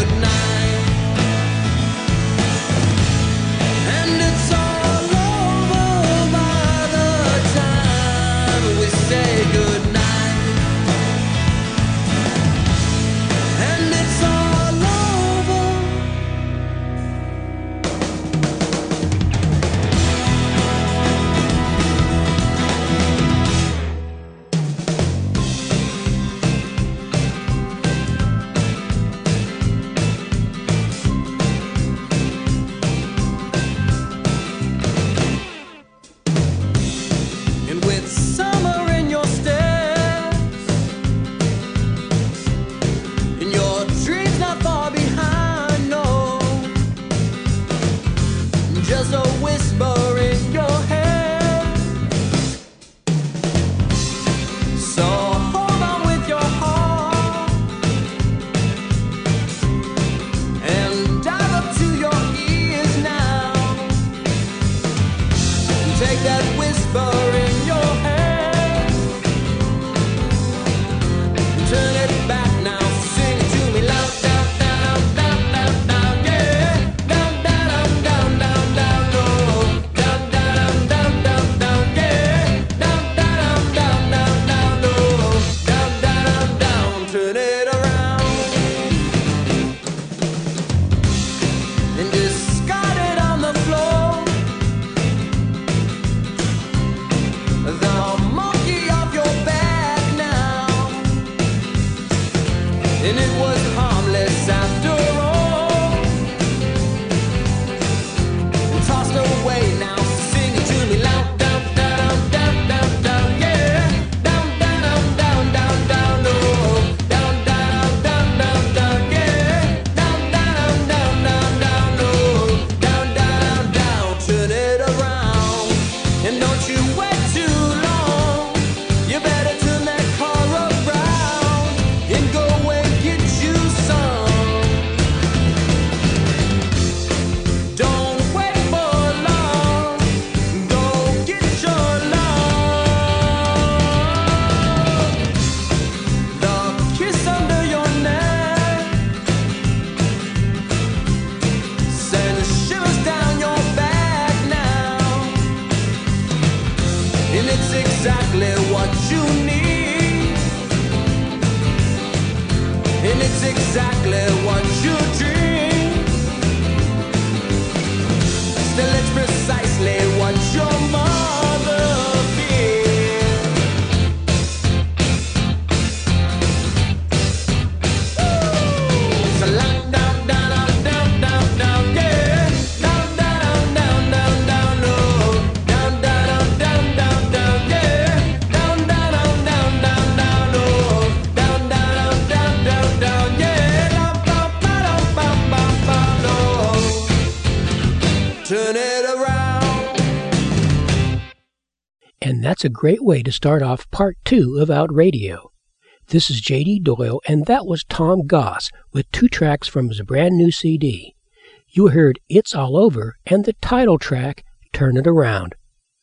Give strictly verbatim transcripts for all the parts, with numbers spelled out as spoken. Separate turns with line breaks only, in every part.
And that's a great way to start off part two of Out Radio. This is J D Doyle, and that was Tom Goss with two tracks from his brand new C D. You heard It's All Over and the title track, Turn It Around.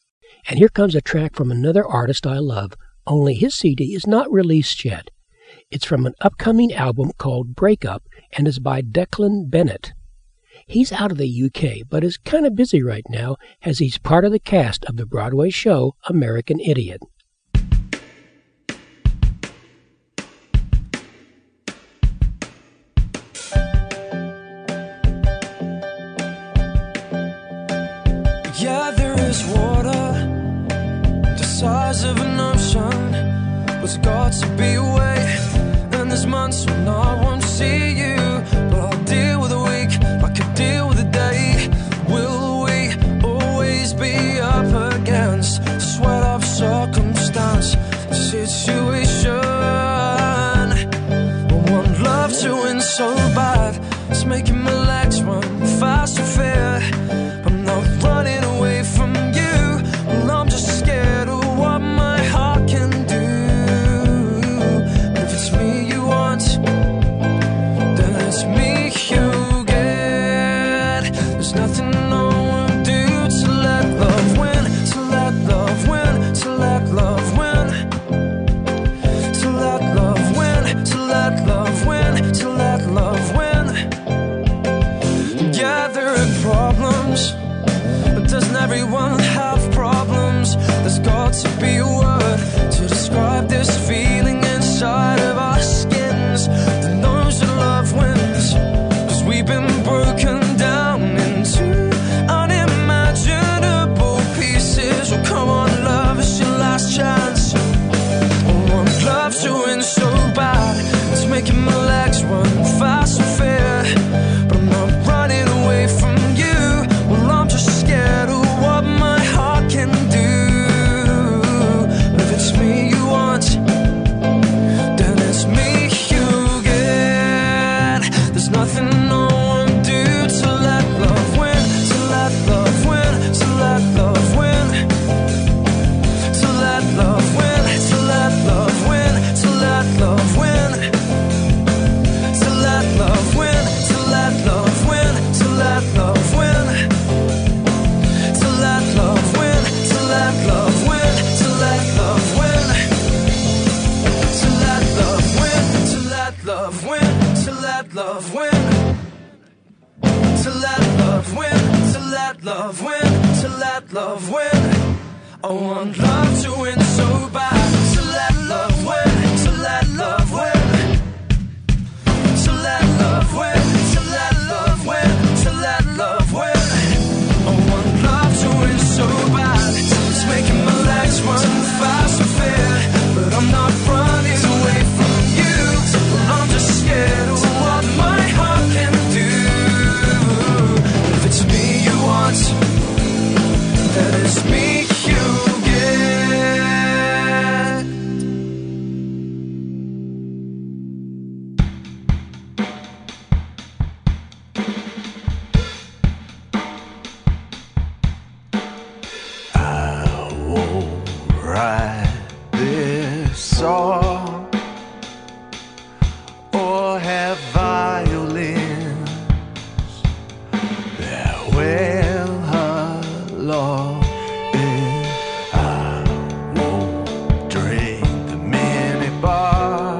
And here comes a track from another artist I love, only his C D is not released yet. It's from an upcoming album called Breakup and is by Declan Bennett. He's out of the U K, but is kind of busy right now as he's part of the cast of the Broadway show American Idiot.
Yeah, there is water the size of an ocean, but it's got to be away. And there's months when I won't see you, but I'll deal with a week like I deal with a day. Will we always be up against the sweat of circumstance, situation? I want love to win so bad, it's making my legs run fast and fear. I'm not running away from you, well, I'm just scared of what my heart can do. But if it's me you want, then it's me you get. There's nothing no one do to let love win, to let love win, to let love win, to let love win, to let love win, to let love win. to let love win, to let love win, to let love win, to let love win. I want love to win so bad, to let love win, to let love win, to let love win, to let love win, to let love win. I want love to win so bad, it's making my legs run fast and fair, but I'm not running away from you. Well, I'm just scared of what my heart can do. If it's me you want, then it's me you get.
I won't write this song or have violins that well along. I won't drink the minibar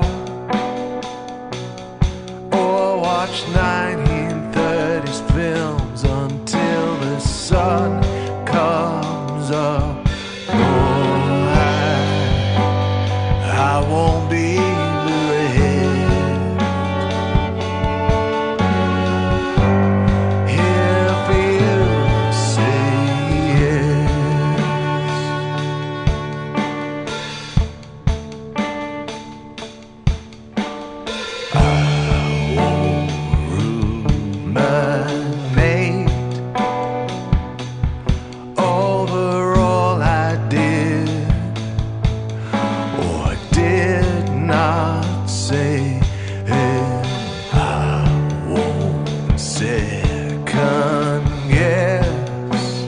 or watch nineteen thirties films until the sun comes up. No, I, I won't be believed if you say yes. I won't ruminate over all I did or did not say. I won't second guess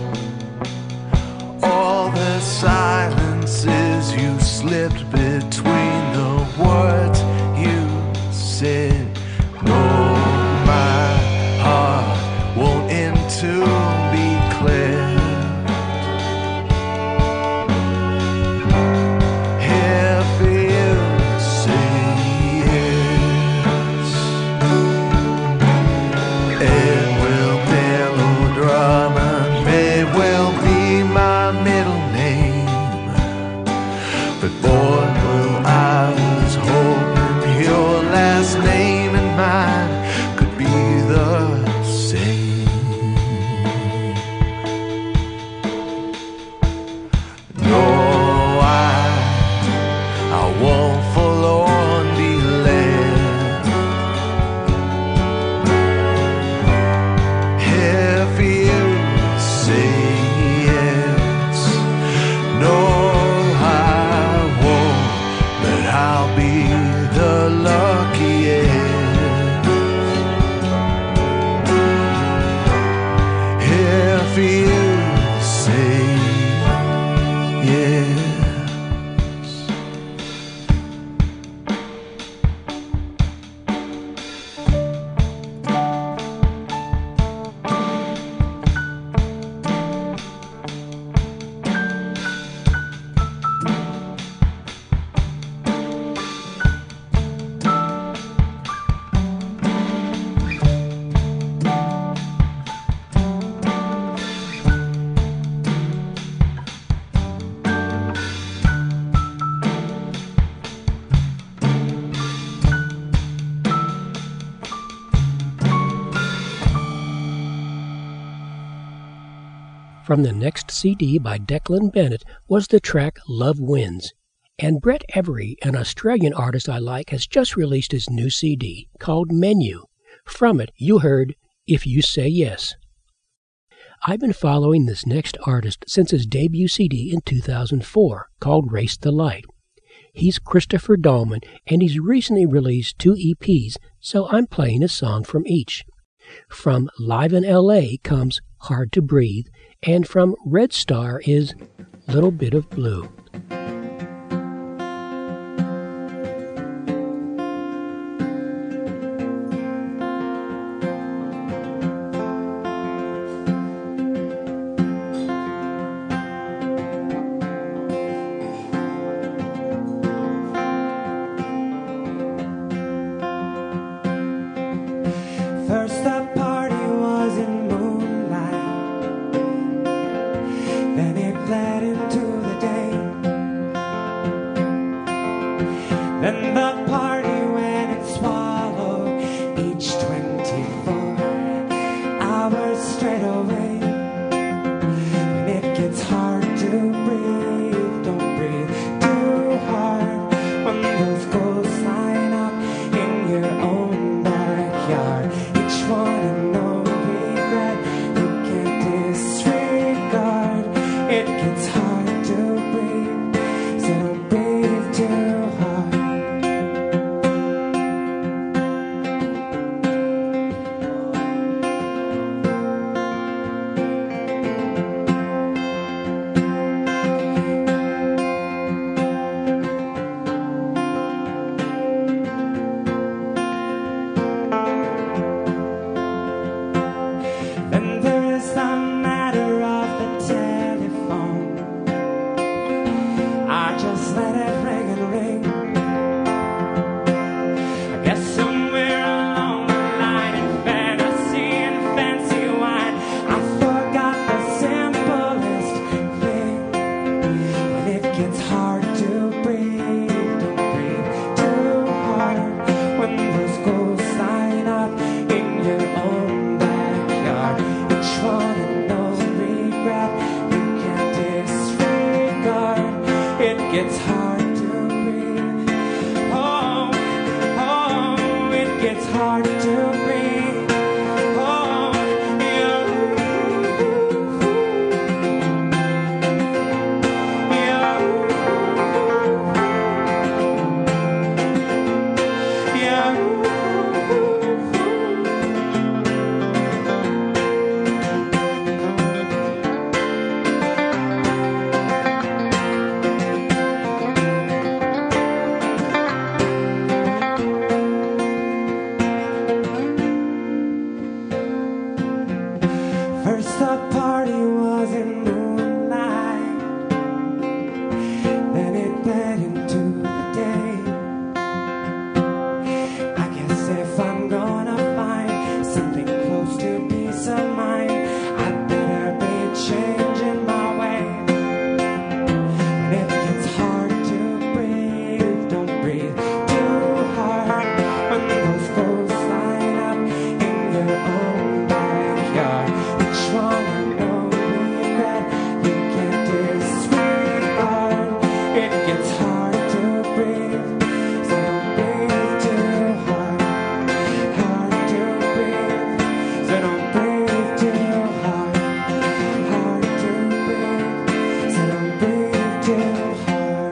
all the silences you slipped between the words you said. No, my heart won't end to be clear if you say yes. It will melodrama may well be my middle name, but boy, well, I was hoping your last name and mine could be the same. No, I, I won't forlorn be led if you say yes. No, I won't, but I'll be the luckiest if you say yes.
From the next C D by Declan Bennett was the track Love Wins. And Brett Every, an Australian artist I like, has just released his new C D called Menu. From it, you heard If You Say Yes. I've been following this next artist since his debut C D in two thousand four called Race the Light. He's Christopher Dahlman, and he's recently released two E Ps, so I'm playing a song from each. From Live in L A comes Hard to Breathe, and from Red Star is Little Bit of Blue.
First the party was in moonlight, then it bled into the day. Then the party when it swallowed each twenty-four hours straight away. When it gets hard to breathe, don't breathe too hard. When those goals line up in your own backyard, each one and no regret, you can't disregard. It gets hard to breathe, so don't breathe too hard. Then there is the matter of the telephone. I just let it ring and ring. I guess somewhere along the line in fantasy and fancy wine, I forgot the simplest thing. When it gets hard to breathe, don't breathe too hard. When those goals line up in your own backyard, each one and no regret, you can't disregard. It gets hard to breathe. Oh, oh, it gets hard to breathe. Oh, yeah. Yeah. Yeah. First the party was in moonlight, then it bled into the day. I guess if I'm gonna find something close to peace of mind, I'd better be changing my way. When it gets hard to breathe, don't breathe too hard. When those goals line up in your own backyard, each one and no regret, you can't disregard. It gets hard to breathe, so don't breathe too hard. Hard to breathe, so don't breathe too hard. Hard to breathe, so don't breathe too hard.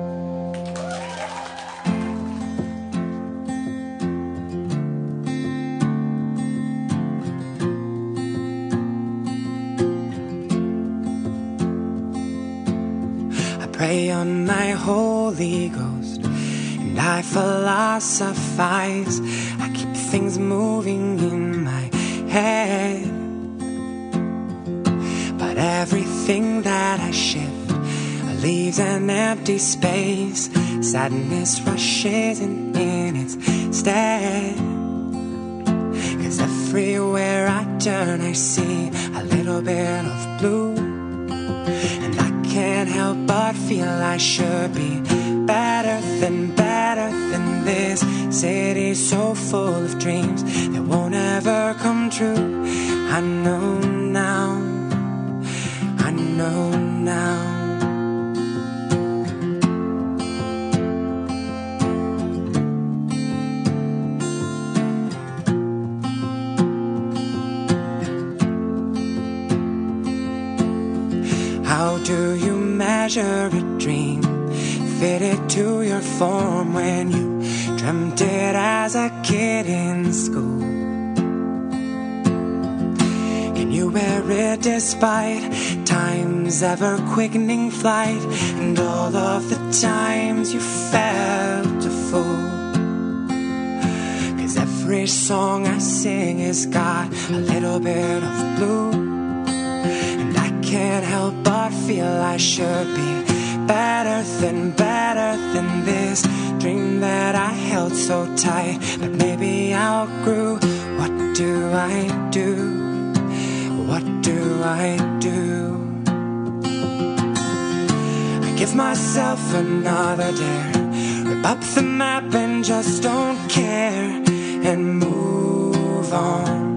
I pray on my Holy Ghost and I philosophize. I keep things moving in my head, but everything that I shift leaves an empty space. Sadness rushes in, in its stead. Cause everywhere I turn I see a little bit of blue, and I can't help but feel I should be better than, better than this. City's so full of dreams that won't ever come true. I know now, I know now. How do you measure a dream? Fit it to your form when you dreamt it as a kid in school. Can you wear it despite time's ever-quickening flight and all of the times you felt a fool? Cause every song I sing has got a little bit of blue, and I can't help but feel I should be better than, better than this dream that I held so tight, but maybe I outgrew. What do I do? What do I do? I give myself another dare, rip up the map and just don't care, and move on.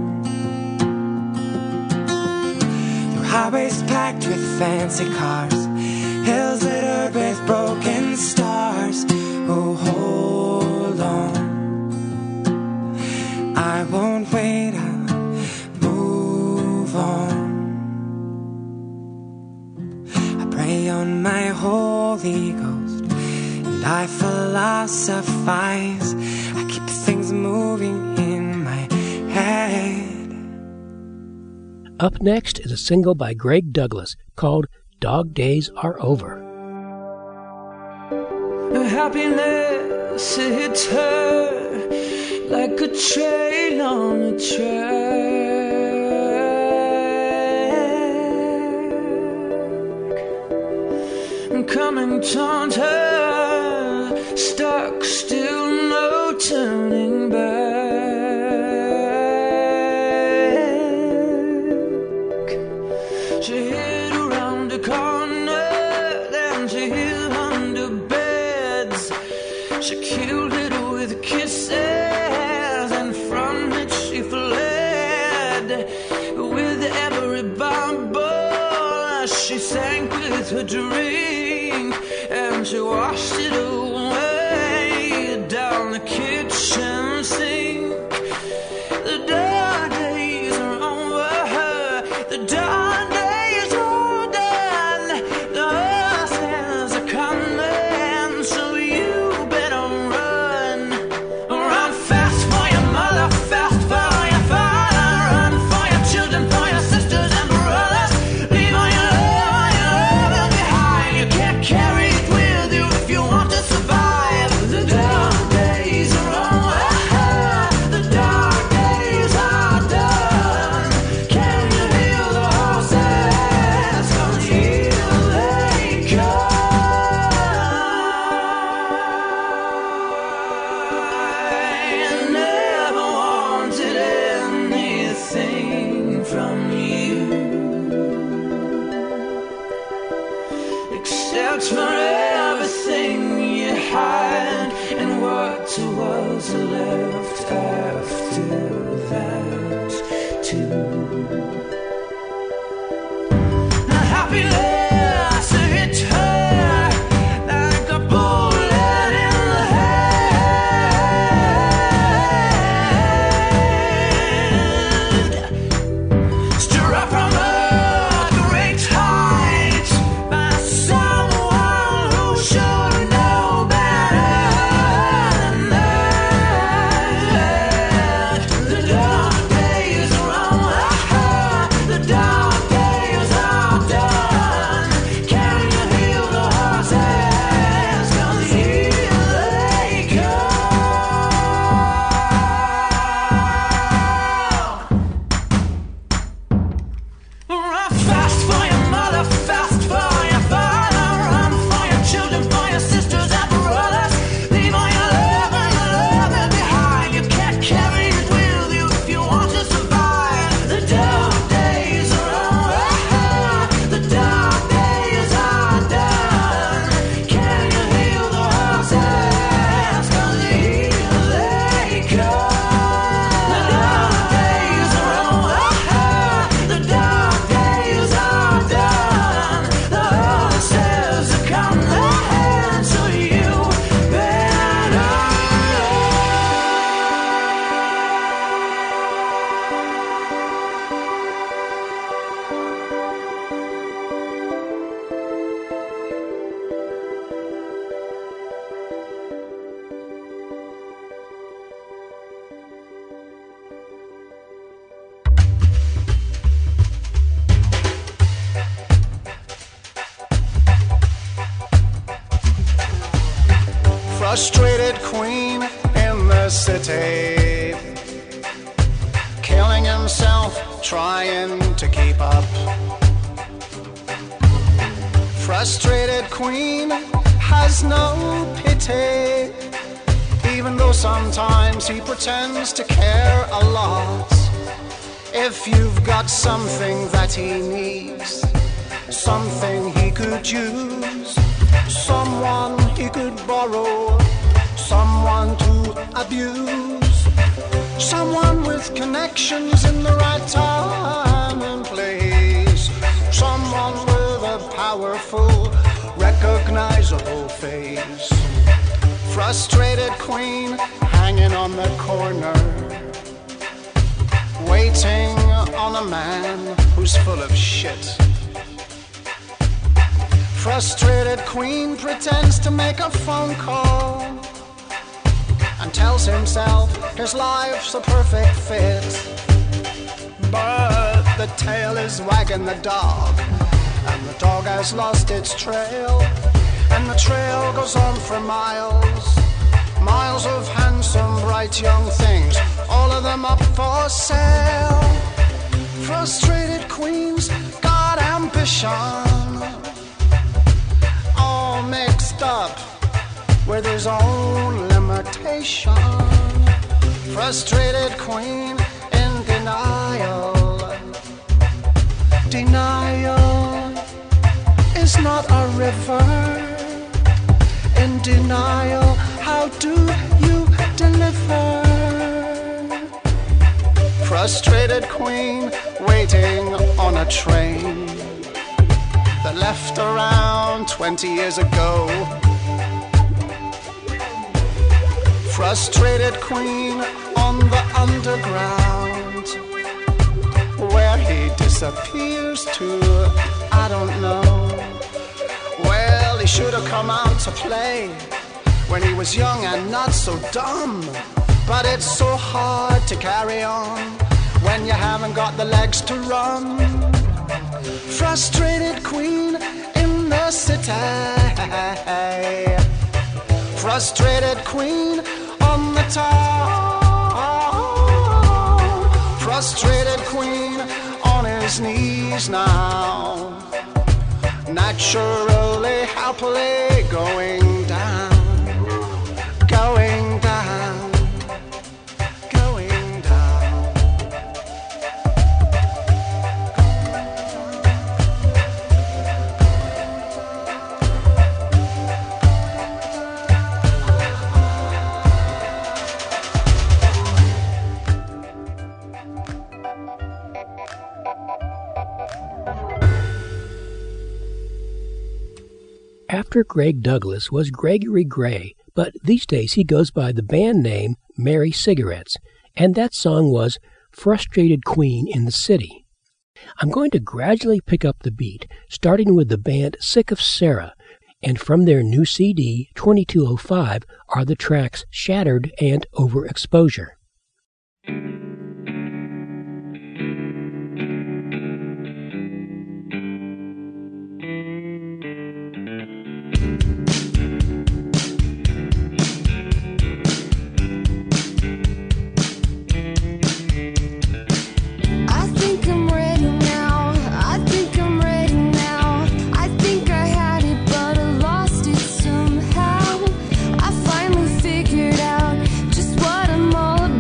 Through highways packed with fancy cars, hills littered with broken stars. Oh, hold on, I won't wait, I'll move on. I pray on my Holy Ghost and I philosophize. I keep things moving in my head.
Up next is a single by Greg Douglas called Dog Days Are Over.
Happiness, it hits her like a train on a track, coming towards her, stuck still, no turning back. She hid around the corner, then she hid under beds. She killed it with kisses, and from it she fled. With every bubble she sank with her drink, and she washed it away down the kitchen sink. The dark days are over, the dark days are done. The horses are coming, so you better run. Run fast for your mother, fast for your father. Run for your children, for your sisters and brothers. Leave all your love, all your love behind. You can't carry it with you if you want to survive. The dark days are over, the dark days are done. Can you hear the horses? 'Cause here they come. I never wanted anything from you except for everything you had and what was left after that too. Happiness hit her like a bullet in the head. Struck from a great height by someone who should know better than that. The dark days are over, the dark days are done. Can you hear the horses? 'Cause here they come. Run fast for your mother, fast for your father. Run for your children, for your sisters and brothers. Leave all your love and your love behind. You can't carry it with you if you want to survive. The dark days are over, the dark days are done. Can you hear the horses? 'Cause here they come. The dark days are over, the dark days are done. The horses are coming, so you better run.
Frustrated queen in the city, killing himself, trying to keep up. Frustrated queen has no pity, even though sometimes he pretends to care a lot. If you've got something that he needs, something he could use, someone he could borrow, someone to abuse, someone with connections in the right time and place, someone with a powerful, recognizable face. Frustrated queen hanging on the corner, waiting on a man who's full of shit. Frustrated queen pretends to make a phone call and tells himself his life's a perfect fit. But the tail is wagging the dog, and the dog has lost its trail, and the trail goes on for miles. Miles of handsome, bright young things, all of them up for sale. Frustrated queens got ambition, all mixed up with his own limitation. Frustrated queen in denial. Denial is not a river. In denial, how do you deliver? Frustrated queen waiting on a train that left around twenty years ago. Frustrated queen on the underground, where he disappears to, I don't know. Well, he should have come out to play when he was young and not so dumb. But it's so hard to carry on when you haven't got the legs to run. Frustrated queen in the city, frustrated queen on the town, frustrated queen on his knees now, naturally, happily going down, going down, going down.
After Greg Douglas was Gregory Gray, but these days he goes by the band name Mary Cigarettes, and that song was Frustrated Queen in the City. I'm going to gradually pick up the beat, starting with the band Sick of Sarah, and from their new C D, twenty-two oh five, are the tracks Shattered and Overexposure.
All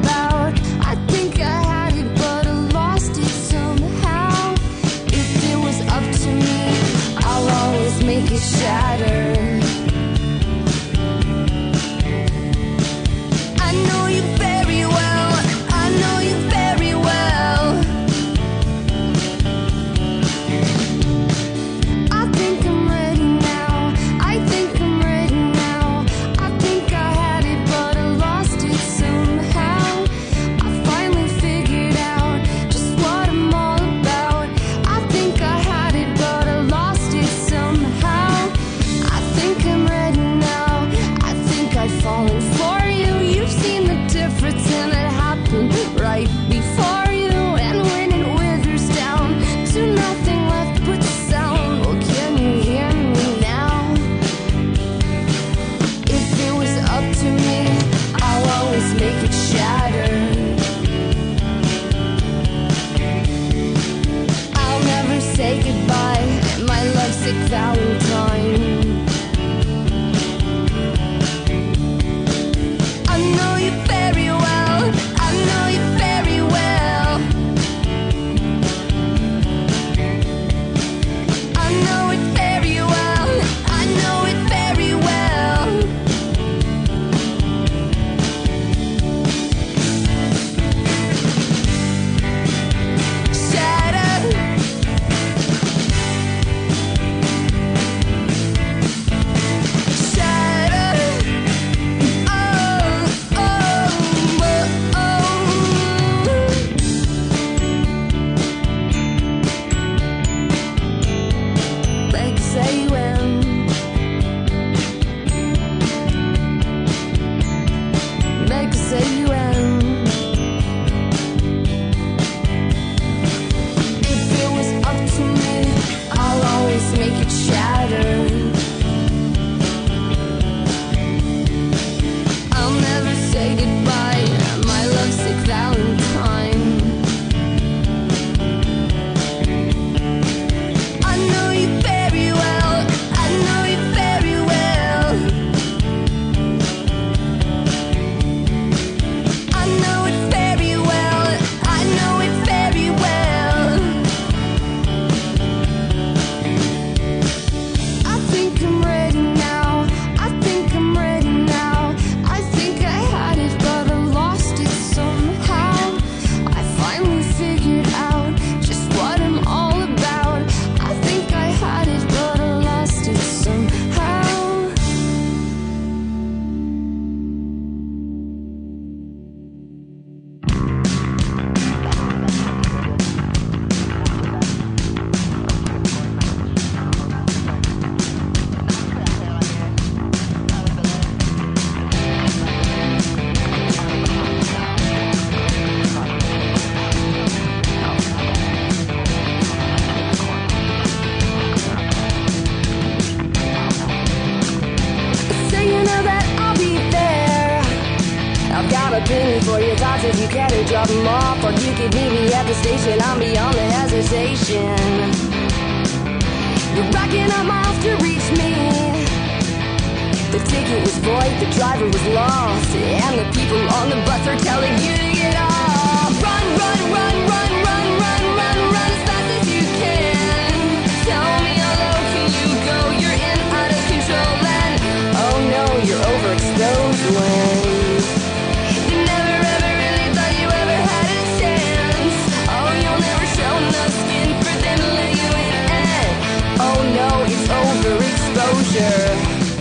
I'm off, or you could meet me at the station. I'm beyond the hesitation. You're racking up miles to reach me. The ticket was void, the driver was lost, and the people on the bus are telling you to get off. Run, run, run, run, run, run, run, run as fast as you can. Tell me how low can you go? You're in out of control and oh no, you're overexposed when they never ever really thought you ever had a chance. Oh, you'll never show no skin for them to let you in and oh no, it's overexposure.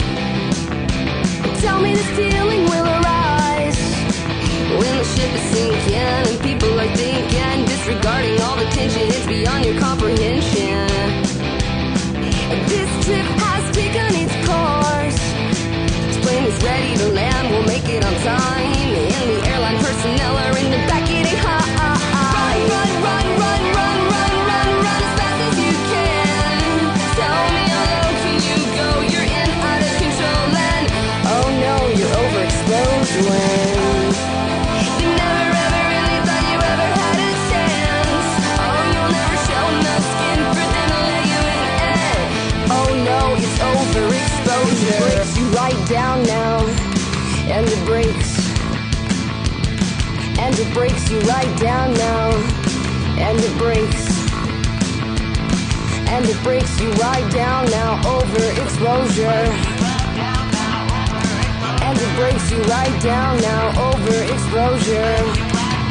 Tell me this feeling will arise when the ship is sinking and people are thinking, disregarding all the tension, it's beyond your comprehension. This trip has taken its course. This plane is ready to land, we'll make it on time. And the airline personnel are in the back getting high. Run, run, run, run, run, run, run, run as fast as you can. Tell me how low can you go? You're in out of control and oh no, you're overexposed when they never ever really thought you ever had a chance. Oh, you'll never show no skin for them to let you in and oh no, it's overexposure. It breaks you right down now, and it breaks, and it breaks you right down now, and it breaks, and it breaks you right down now, overexposure. And it breaks you right down now, overexposure.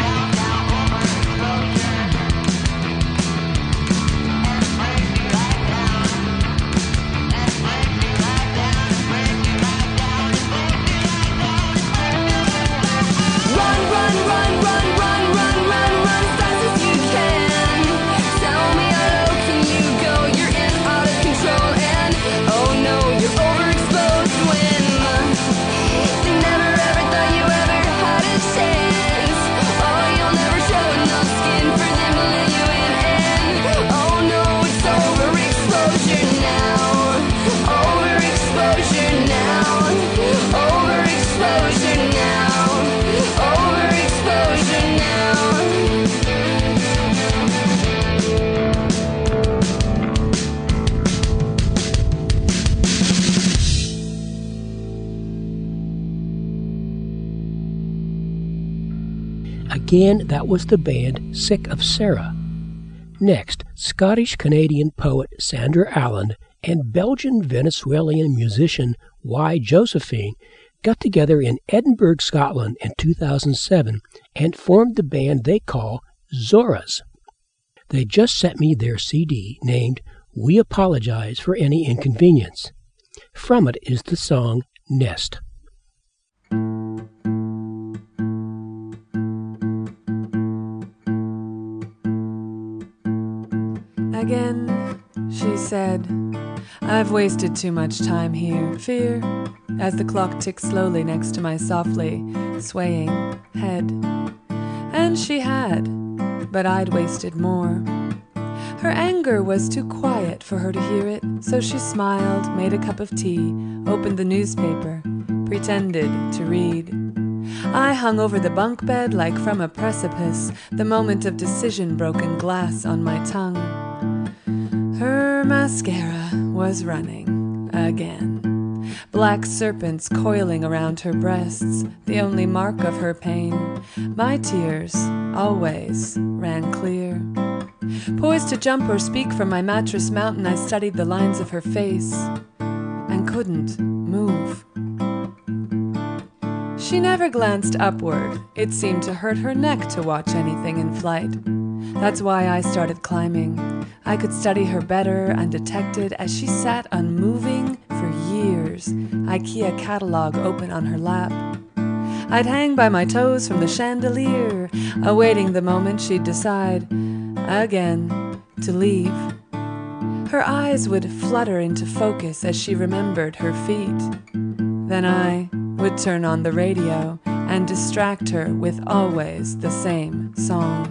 Run, run, run, run, run, run, run, run as fast as you can. Tell me how low can you go? You're in out of control and oh no, you're overexposed when they never ever thought you ever had a chance. Oh, you'll never show no skin for them to let you in and oh no, it's overexposure now. Overexposure now. Overexposure now. Overexposure now.
Again, that was the band Sick of Sarah. Next, Scottish-Canadian poet Sandra Allen and Belgian-Venezuelan musician Y. Josephine got together in Edinburgh, Scotland in two thousand seven and formed the band they call Zoras. They just sent me their C D named We Apologize for Any Inconvenience. From it is the song Nest.
Again, she said, I've wasted too much time here, fear, as the clock ticked slowly next to my softly swaying head. And she had, but I'd wasted more. Her anger was too quiet for her to hear it, so she smiled, made a cup of tea, opened the newspaper, pretended to read. I hung over the bunk bed like from a precipice, the moment of decision broken glass on my tongue. Her mascara was running again. Black serpents coiling around her breasts, the only mark of her pain. My tears always ran clear. Poised to jump or speak from my mattress mountain, I studied the lines of her face and couldn't move. She never glanced upward. It seemed to hurt her neck to watch anything in flight. That's why I started climbing. I could study her better and detect it as she sat unmoving for years, IKEA catalog open on her lap. I'd hang by my toes from the chandelier, awaiting the moment she'd decide, again, to leave. Her eyes would flutter into focus as she remembered her feet. Then I would turn on the radio and distract her with always the same song.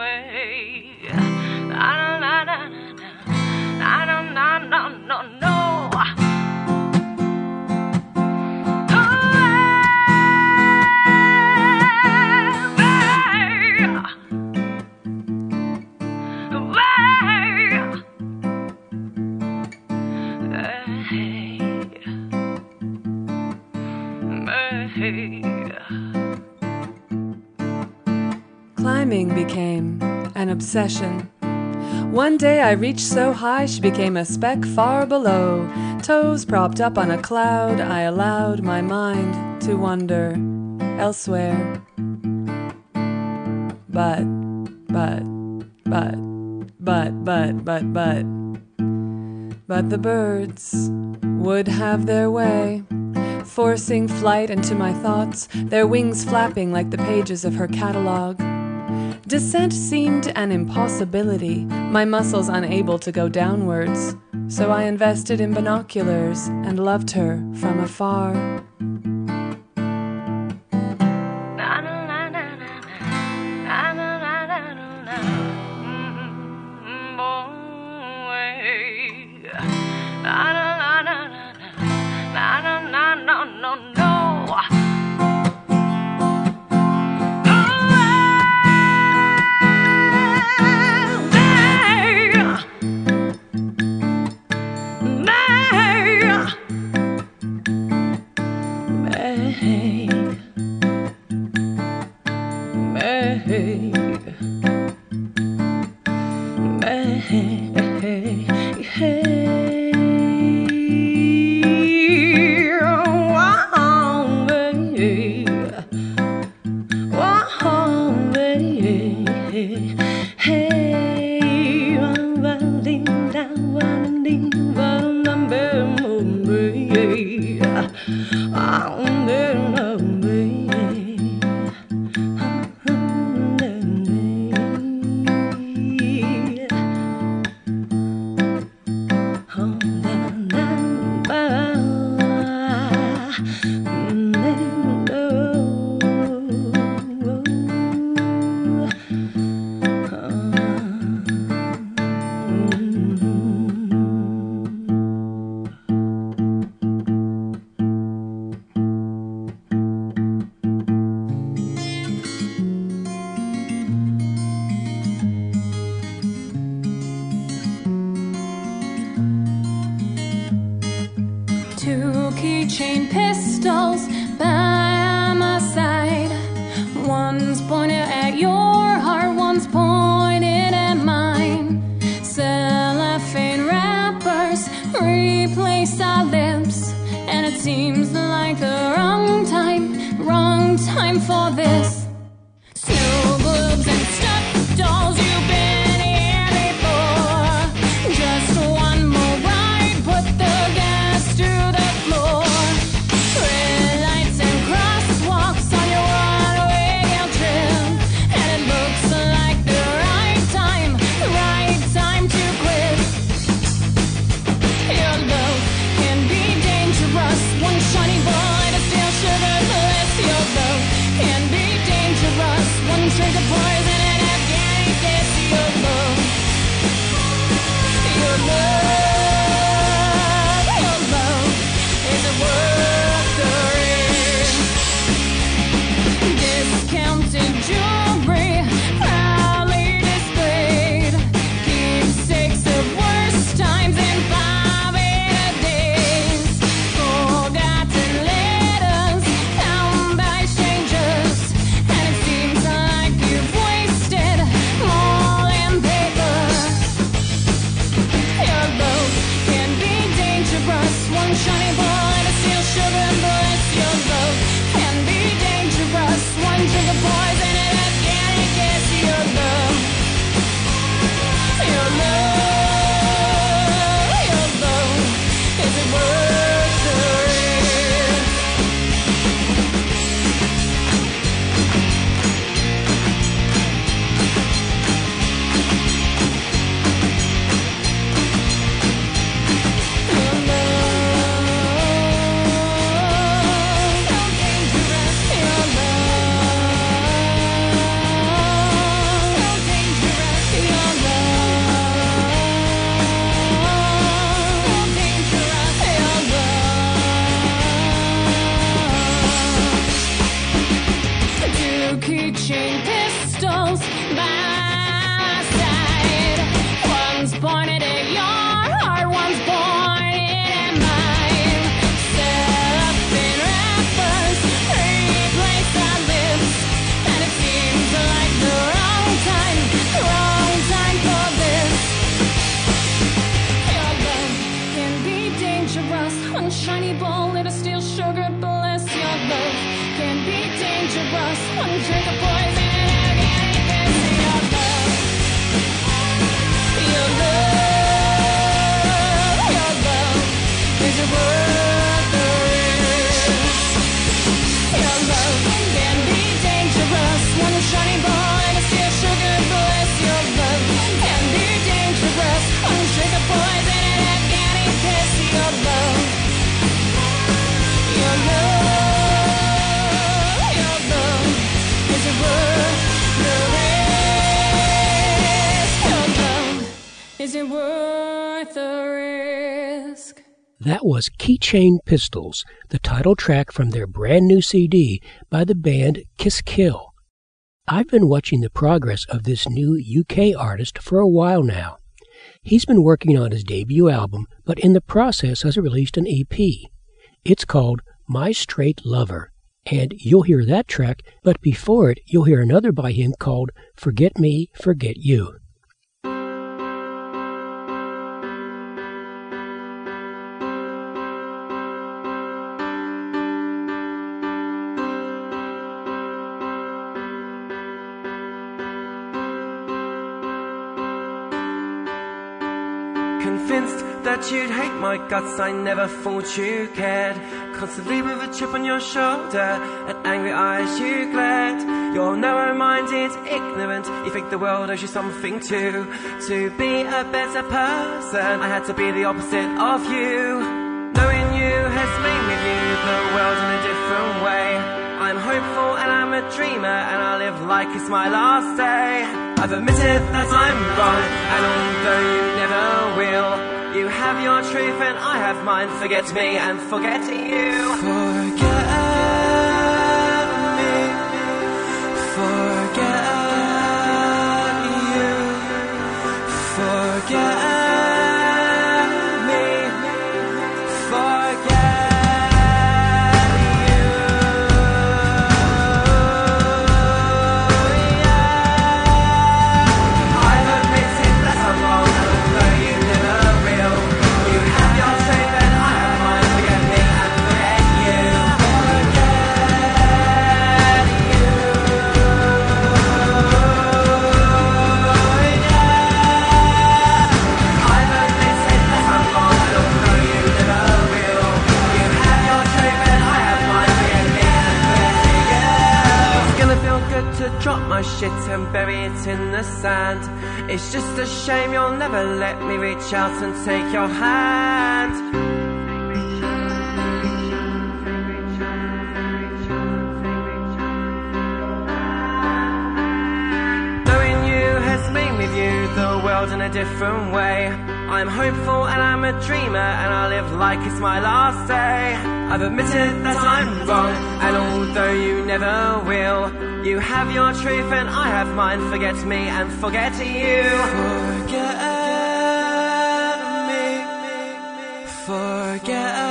No, no, no, no, no.
Climbing became an obsession. One day I reached so high she became a speck far below. Toes propped up on a cloud, I allowed my mind to wander elsewhere. But, but, but, but, but, but, but, but the birds would have their way, forcing flight into my thoughts, their wings flapping like the pages of her catalog. Descent seemed an impossibility, my muscles unable to go downwards, so I invested in binoculars and loved her from afar.
Keychain pistols by my side. One's pointed at your heart, one's pointed at mine. Cellophane wrappers replace our lips, and it seems like the wrong time, wrong time for this. Snow globes and stuffed dolls, you've been here before. Just one more ride, put the gas to the floor. Red lights and crosswalks on your one-way trip, and it looks like the right time, right time to quit. Your love can be dangerous. One shiny bullet is still sugarless. Your love can be dangerous. One drink of poison and Afghanistan. one shiny ball in a steel sugar. Bless your love can be dangerous. One drink of poison and organic piss. Your love, your love, your love is a worth the risk. Your love can be dangerous. One shiny ball and a steel sugar. Bless your love can be dangerous. One drink of poison and organic piss. Your love, your love, your love is it worth the risk? Your love, is it worth the risk?
That was Keychain Pistols, the title track from their brand new C D by the band Kiss Kill. I've been watching the progress of this new U K artist for a while now. He's been working on his debut album, but in the process has released an E P. It's called My Straight Lover, and you'll hear that track, but before it, you'll hear another by him called Forget Me, Forget You.
Convinced that you'd hate my guts, I never thought you cared. Constantly with a chip on your shoulder and angry eyes you glared. You're narrow-minded, ignorant, you think the world owes you something too. To be a better person, I had to be the opposite of you. Knowing you has made me view the world in a different way. I'm hopeful and I'm a dreamer, and I live like it's my last day. I've admitted that I'm wrong, and although you never will, you have your truth and I have mine. Forget me and forget you.
Forget me, forget you, forget me, forget you. I've admitted that I'm wrong, and although you never will, you have your truth and I have mine. Forget me and forget you. I've admitted that I'm wrong, and although you never will, you have your truth and I have mine. Forget me and forget you.
It's gonna feel good to drop my shit and bury it in the sand. It's just a shame you'll never let me reach out and take your hand. Knowing you has made me view the world in a different way. I'm hopeful and I'm a dreamer, and I live like it's my last day. I've admitted that I'm wrong, and although you never will, you have your truth and I have mine. Forget me and forget you.
Forget me, forget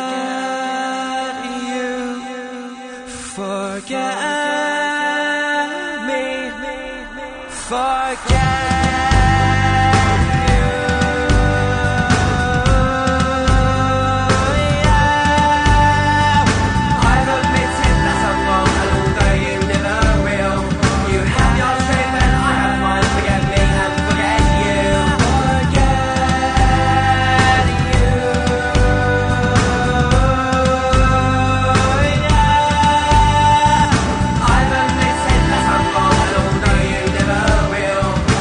you, forget me, forget.
I've admitted that I'm wrong, and although you never will,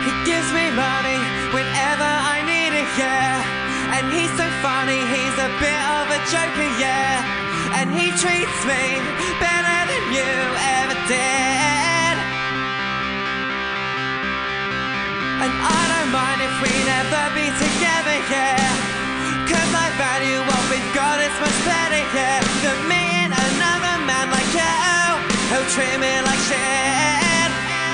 He gives me money whenever I need it, yeah. And he's so funny, he's a bit of a joker, yeah. And he treats me better than you ever did. And I don't mind if we never be together, yeah. Cause I value what we've got is much better, yeah. Than me and another man like you, who'll treat me like shit.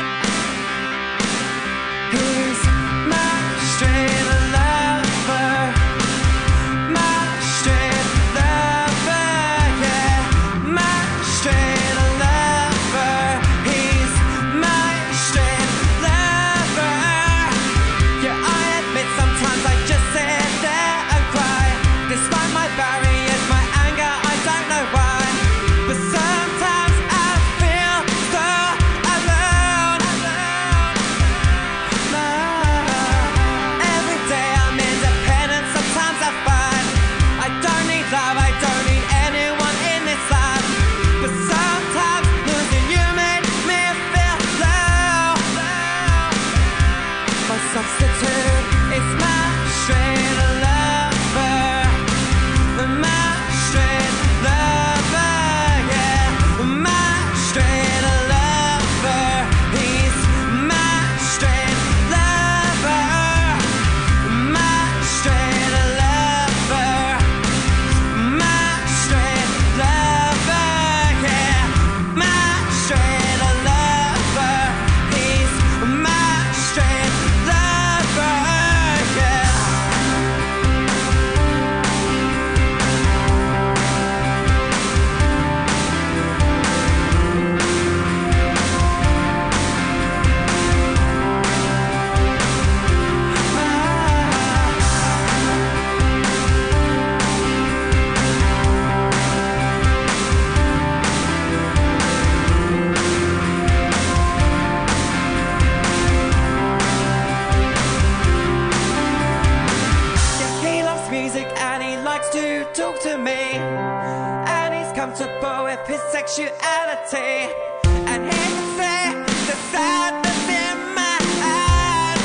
He's my straight lover, my straight lover, yeah. My straight lover, he's my straight lover. Yeah, I admit sometimes I just sit there and cry. Despite my barriers, my anger, I don't know why. But sometimes I feel so alone. Every day I'm independent, sometimes I find I don't need love, I don't need anyone in this life. But sometimes losing you made me feel low. My substitute is my straight lover, my straight lover, yeah. My straight lover, he's my straight lover, my straight lover, my straight lover, yeah. My straight lover, he's my straight lover, yeah. Yeah, he loves music and he likes to talk to me. And he's comfortable with his sexuality. And he can say the sadness in my eyes.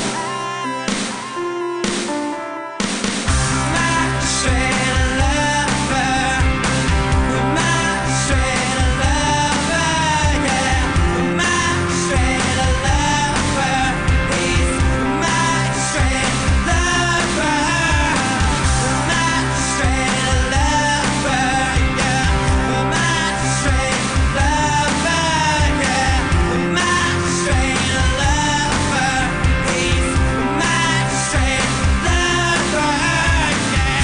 My straight lover, my straight lover, yeah. My straight lover, he's my straight lover. My straight lover, yeah. My straight lover, yeah. My straight lover, he's my straight lover, yeah.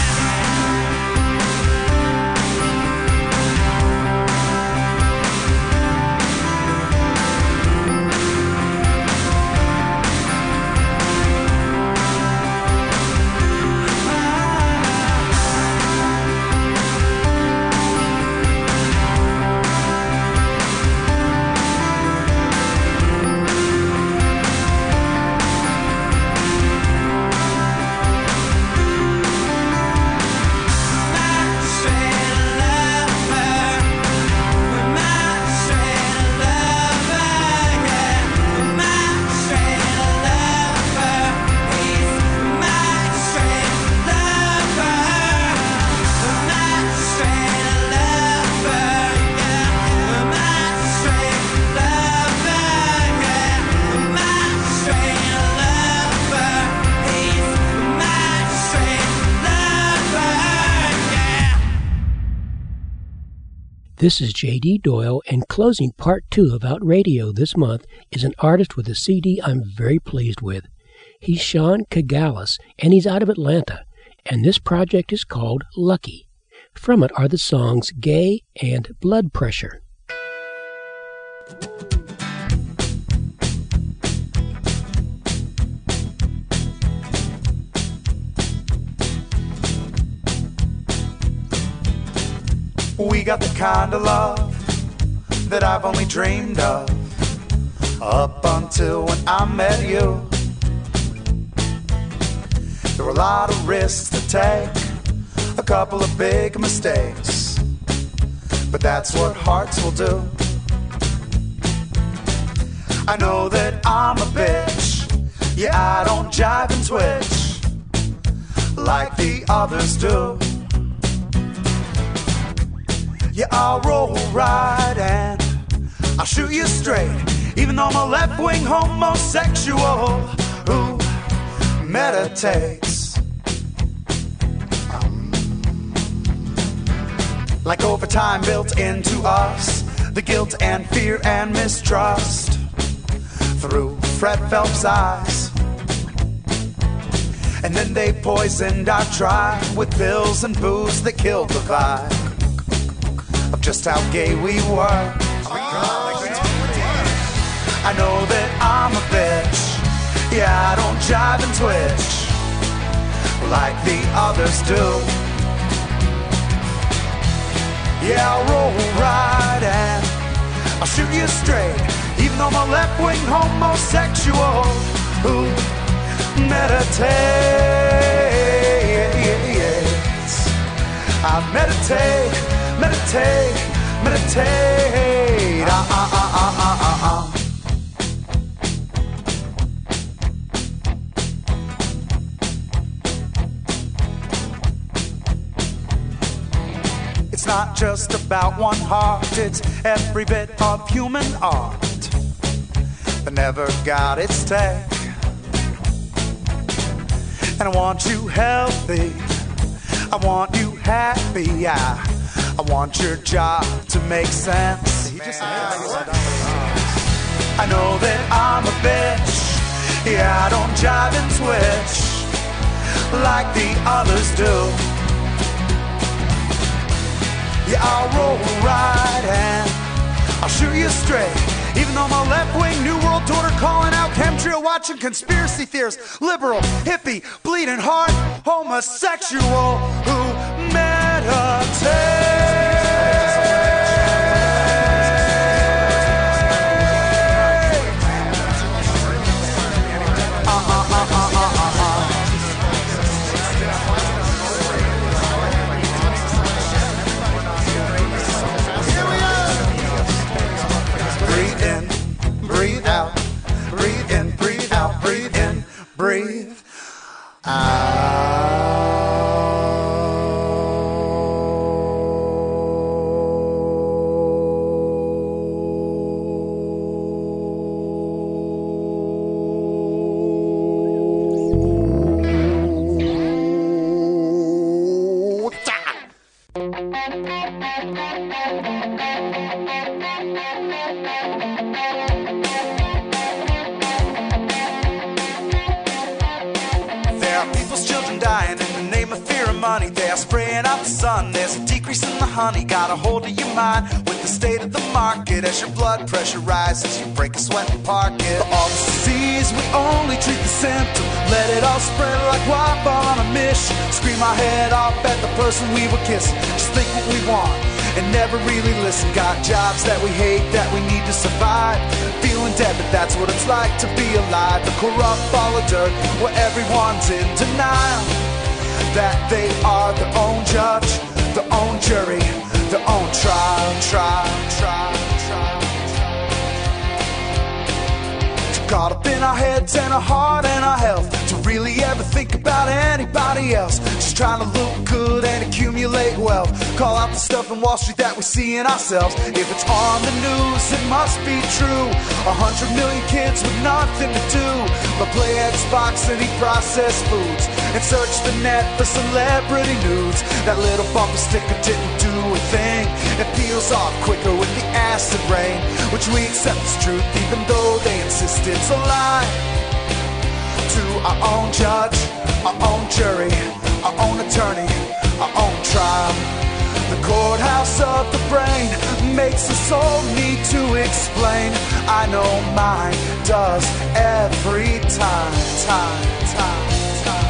This is J D Doyle, and closing part two of Out Radio this month is an artist with a C D I'm very pleased with. He's Sean Kagalis, and he's out of Atlanta, and this project is called Lucky. From it are the songs Gay and Blood Pressure.
We got the kind of love that I've only dreamed of up until when I met you. There were a lot of risks to take, a couple of big mistakes, but that's what hearts will do. I know that I'm a bitch, Yeah, I don't jive and twitch like the others do. Yeah, I'll roll right and I'll shoot you straight, even though I'm a left-wing homosexual who meditates. Um, like overtime built into us, the guilt and fear and mistrust through Fred Phelps' eyes. And then they poisoned our tribe with pills and booze that killed the vibe of just how gay we were. I know that I'm a bitch. Yeah, I don't jive and twitch like the others do. Yeah, I'll roll right and I'll shoot you straight, even though I'm a left-wing homosexual who meditates. I meditate, meditate, meditate. Ah, ah, ah, ah, ah, ah, ah. It's not just about one heart, it's every bit of human art that never got its take. And I want you healthy, I want you happy, I, I want your job to make sense. I know that I'm a bitch, yeah, I don't jive and twitch like the others do. Yeah, I'll roll right and I'll shoot you straight, even though I'm a left-wing New World Order calling out chemtrail watching conspiracy theorists, liberal, hippie, bleeding heart, homosexual who meditate. Breathe out, breathe in, breathe out, breathe in, breathe honey, got a hold of your mind with the state of the market. As your blood pressure rises, you break a sweat and park it. For all the disease, we only treat the symptom. Let it all spread like wildfire on a mission. Scream our head off at the person we were kissing. Just think what we want and never really listen. Got jobs that we hate, that we need to survive. Feeling dead, but that's what it's like to be alive. The corrupt ball of dirt where everyone's in denial that they are their own judge, their own jury, their own trial, trial, trial, trial, trial. Too caught up in our heads and our heart and our health to really ever think about anybody else. Just trying to look good and accumulate wealth. Call out the stuff in Wall Street that we see in ourselves. If it's on the news, it must be true. A hundred million kids with nothing to do but play Xbox and eat processed foods and search the net for celebrity nudes. That little bumper sticker didn't do a thing. It peels off quicker with the acid rain, which we accept as truth even though they insist it's a lie. To our own judge, our own jury, our own attorney, our own trial. The courthouse of the brain makes us all need to explain. I know mine does every time, time, time, time.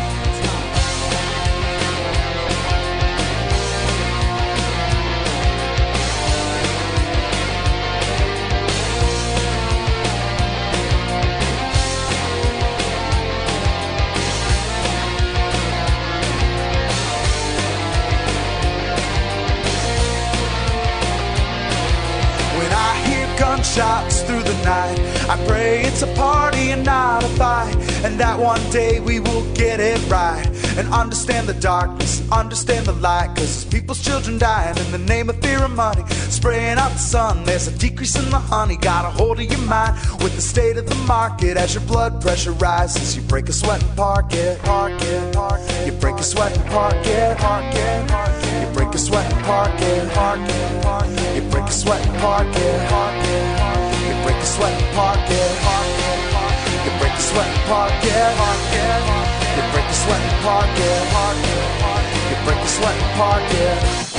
gunshots through the night. I pray it's a party and not a fight, and that one day we will get it right and understand the darkness, understand the light, cause there's people's children dying in the name of fear and money. Spraying out the sun, there's a decrease in the honey. Got a hold of your mind with the state of the market. As your blood pressure rises, you break a sweat and park it, park it, park it. You break a sweat and park it, park it, park it. You break a sweat and park it, park it, park it. You break a sweat and park it, park it, park it. You break a sweat and park it, park it, park it. You break a sweat and park it, park it, park it. You break a sweat and park it, park it, park it. You break a sweat and park it.